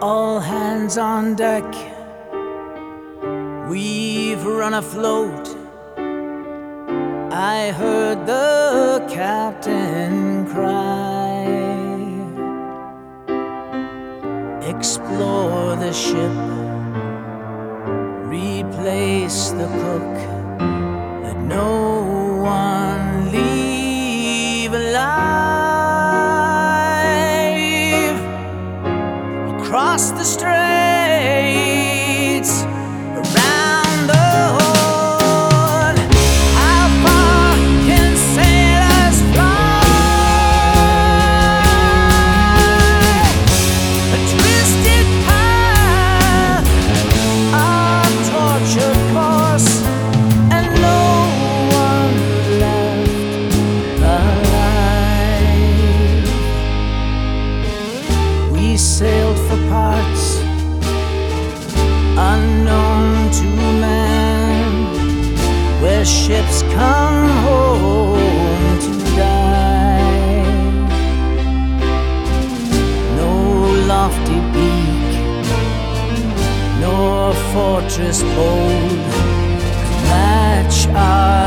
All hands on deck, we've run afloat. I heard the captain cry, explore the ship, replace the cook, let no one leave alive. Across the straits, around the Horn, how far can sailors fly? A twisted path, a tortured course, and no one left alive. We sailed for parts unknown to man, where ships come home to die. No lofty peak, nor fortress bold could match our